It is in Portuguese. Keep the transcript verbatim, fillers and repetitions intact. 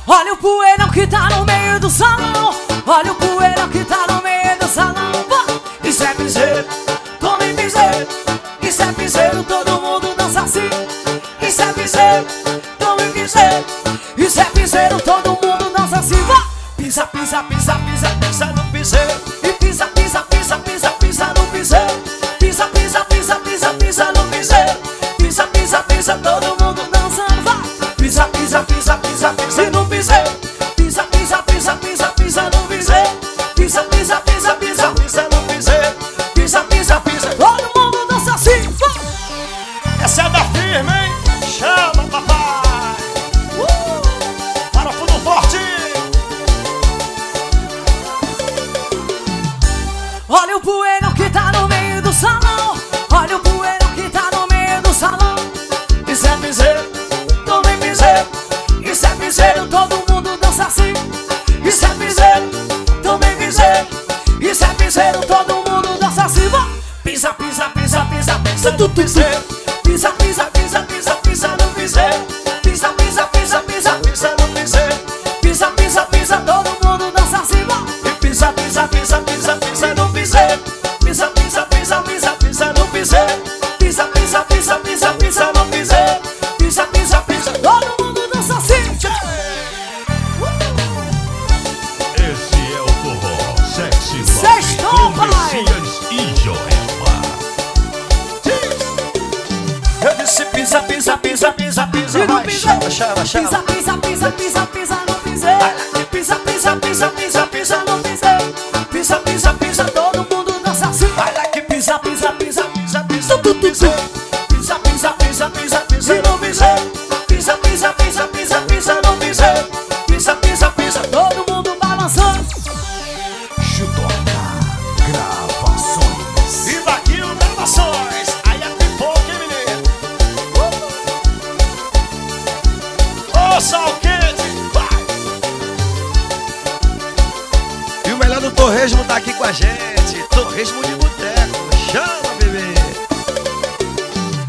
Olha o poeirão que tá no meio do salão. Olha o poeirão que tá no meio do salão. Isso é piseiro, tome piseiro. Isso é piseiro, todo mundo dança assim. Isso é piseiro, tome piseiro. Isso é piseiro, todo mundo dança assim. Pisa, pisa, pisa, pisa, pisa no piseiro. E pisa, pisa, pisa, pisa, pisa no piseiro. Pisa, pisa, pisa, pisa, pisa no piseiro. Pisa, pisa, pisa, todo mundo dançando. Vai! Pisa, pisa, pisa, pisa, pisa no piseiro. Pisa, pisa, pisa, pisa, pisa no piseiro. Pisa, pisa, pisa, pisa, pisa no piseiro. Pisa, pisa, pisa, todo mundo dança assim. Vai! Essa é da firme, hein? Chama, papai! Uh! Para o fundo forte! Olha o poeirão que tá no meio do salão. Olha o poeirão que tá no meio do salão. Isso é piseiro, tome piseiro. Isso é piseiro, todo mundo dança assim. Isso é piseiro, tome piseiro. Isso é piseiro, todo mundo dança assim. Pisa, pisa, pisa, pisa, pisa no piseiro. Pisa, pisa, pisa, pisa, pisa no piseiro. Pisa, pisa, pisa, pisa, pisa no piseiro. Pisa, pisa, pisa, todo mundo dança assim. E pisa, pisa, pisa, pisa, pisa no piseiro. Pisa, pisa, pisa, pisa, pisa no piseiro. Pisa, pisa, pisa, pisa, pisa no piseiro. Pisa, pisa, pisa, todo mundo dança assim. Esse é o forró sexy Sextou, com pai! Messias e Joelma. Eu disse pisa, pisa, pisa, pisa, pisa. E no Vai, chama, piseiro. chama, chama. Pisa, pisa, pisa, pisa, pisa no piseiro. Pisa, pisa, pisa, pisa, pisa no piseiro. Pisa, pisa, pisa, todo mundo dança assim. Vai lá que pisa, pisa, pisa, pisa, pisa no piseiro. Pisa, pisa, pisa, pisa, pisa no piseiro. Pisa, pisa, pisa, pisa, pisa no piseiro. Pisa, pisa, pisa, todo mundo balançando. Judoca Gravações. E daqui o Gravações. Aí é pipoca, hein, menino? Ô, sal quente, vai! E o melhor do torresmo tá aqui com a gente. Torresmo de boteco. Chama!